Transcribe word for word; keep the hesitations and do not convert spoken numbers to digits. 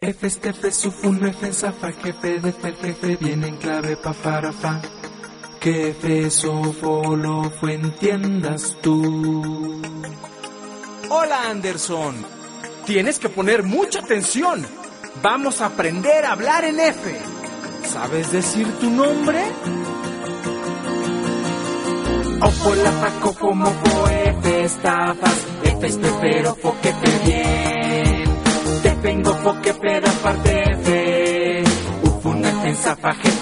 F, F, Sufun, F, Zafa, jefe de F, jefe, viene en clave pa para fa. Que F, Sofo, lo fue, entiendas tú. Hola, Anderson. Tienes que poner mucha atención. Vamos a aprender a hablar en F. ¿Sabes decir tu nombre? Ofo, la fa, cofo, mofo, F, estafas, F, espero, fo, que te bien. Te vengo, fo, que peda, parte F. Ufun, F, Zafa, jefe,